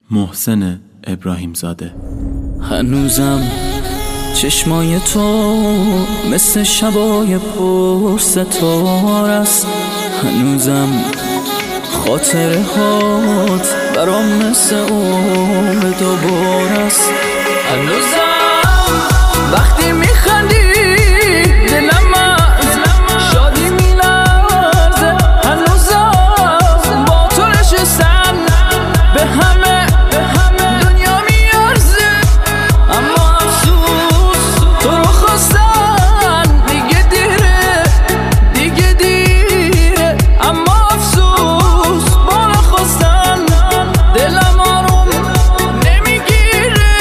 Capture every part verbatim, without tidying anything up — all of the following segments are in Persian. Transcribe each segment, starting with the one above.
محسن ابراهیم زاده. هنوزم چشمای تو مثل شبای پرستار است، هنوزم خاطره هات برام مثل عمر دوبار است، هنوزم وقتی میخندی دلم از شادی میلرزه، هنوزم با تو نشستم به همه دنیا میارزه، اما افسوس تو رو خواستن دیگه دیره دیگه دیره، اما افسوس با نخواستن دلم آروم نمیگیره.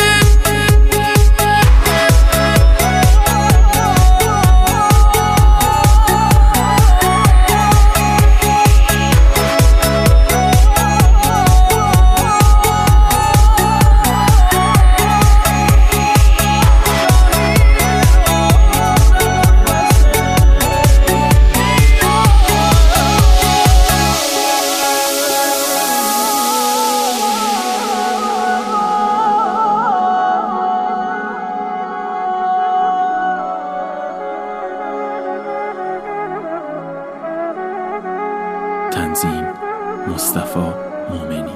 تنظیم مصطفی مومنی.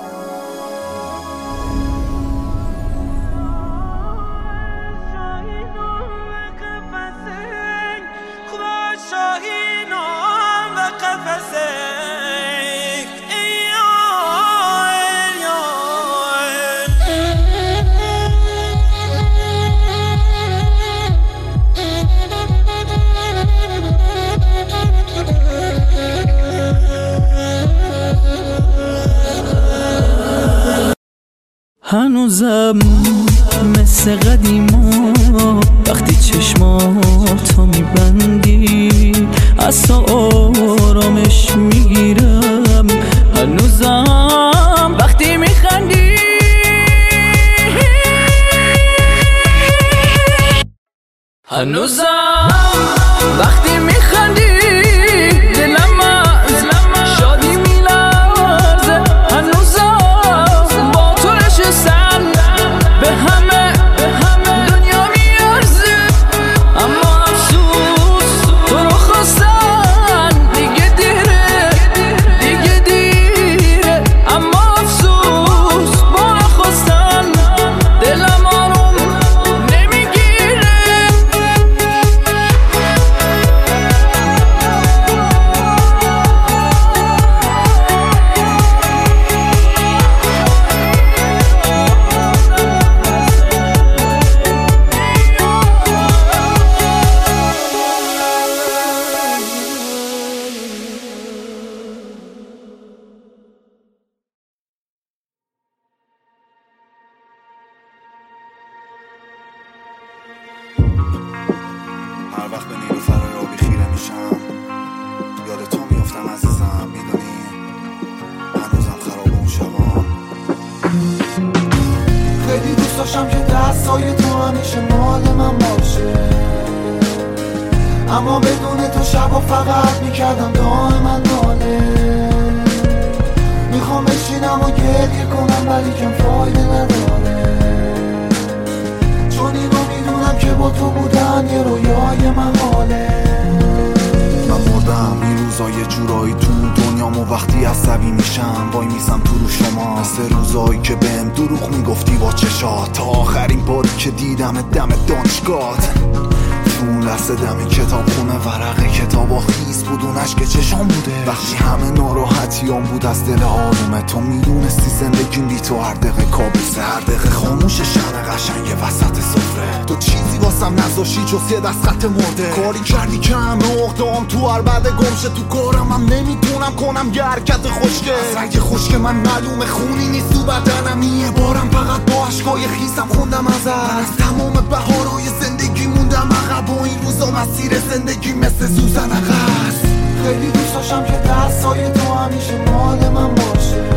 هنوزم مثل قدیما وقتی چشماتو میبندی از تو آرامش میگیرم، هنوزم وقتی میخندی هنوزم وقتی میخندی دلم از شادی میلرزه، هنوزم با تو نشستن به همه دنیا میارزه، اما افسوس تو رو خواستن دیگه دیره دیگه دیره، اما افسوس با نخواستن دلم آروم نمیگیره. هر وقت به نیلوفرای آبی خیره میشم یاد تو میافتم عزیزم، میدونی هنوزم خراب اون شبام. خیلی دوست داشتم که دستای تو همیشه مال من باشه، اما بدون تو شبا فقط میکردم دائما ناله. میخوام بشینم و گریه کنم ولی کم فایده نداره، چون اینو میدونم که با تو بودن یه رویای من حاله. من مردم این روزا یه جورایی تو دنیام و وقتی عصبی میشم وای میزم تو رو شما، مثل روزایی که بهم دروغ میگفتی با چشات، تا آخرین باری که دیدم دم دانشگاهت تو اون لحظه دم کتاب خونه ورق کتاب و خیز بود اون عشق چشام بوده، وقتی همه ناراحتیام بود از دل آرومه. تو میدونستی زندگیم بی تو هر دقیقه کابوسه، هر دقیقه خاموش شن قشنگ وسط سفره، تو چیزی واسم نذاشی جز یه دست خط مرده. کاری کردی که همه اقدام تو هر بعد گمشه، تو کارم هم نمیتونم کنم یه حرکت خوشگه، از رنگ خشک من معلومه خونی نیست تو بدنم، یه بارم فقط با عشقای خیسم خوندم ازت. من از تمام بهارهای زندگی موندم عقب و این روزا مسیر زندگی مثل سوزن عقص. خیلی دوست داشتم که دستای تو همیشه مال من باشه،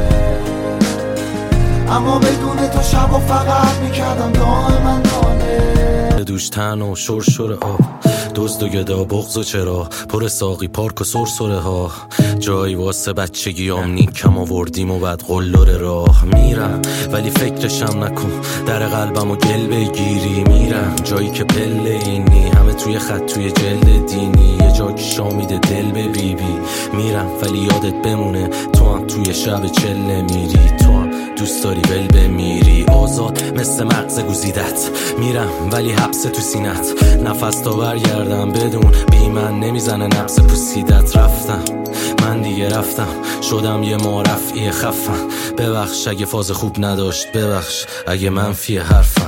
اما بدون تو شبا فقط میکردم دائما ناله. دوش تن و شرشره ها دزد و گدا بغض و چرا پر ساقی پارک و سرسره ها جایی واسه بچگیام نیکم آوردیم و بعد قلدر راه میرم ولی فکرشم نکن. در قلبم و گل بگیری میرم جایی که پله اینی، همه توی خط توی جلد دینی، یه جا که شامیده دل به بی بی. میرم ولی یادت بمونه تو هم توی شب چله میری، تو هم دوست داری ول بمیری. آزاد مثل مغز گزیدت میرم ولی حبس تو سینت، نفس تا برگردم بدون بی من نمیزنه نفس پوسیدت. رفتم من دیگه رفتم شدم یه معرفی خفم، ببخش اگه فاز خوب نداشت، ببخش اگه منفی حرفم.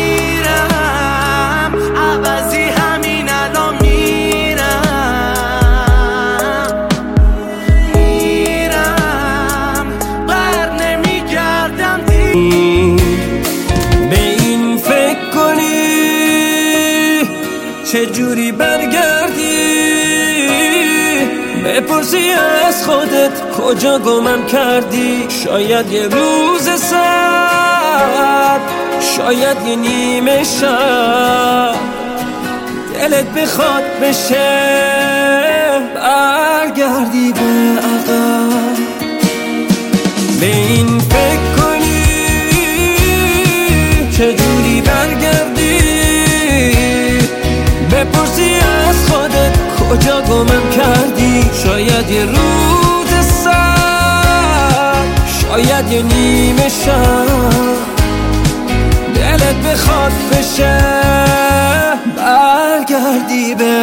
میرم عوضی همین الان میرم، میرم بر نمیگردم دیر. به این فکر کنی چجوری برگردی، بپرسی از خودت کجا گمم کردی. شاید یه روز سرد، شاید یه نیمه شب، دلت بخواد بشه برگردی به عقب. به این فکر کنی چجوری برگردی، بپرسی از خودت کجا گمم کردی. شاید یه روز سرد، شاید یه نیمه شب، دلت بخواد بشه برگردی به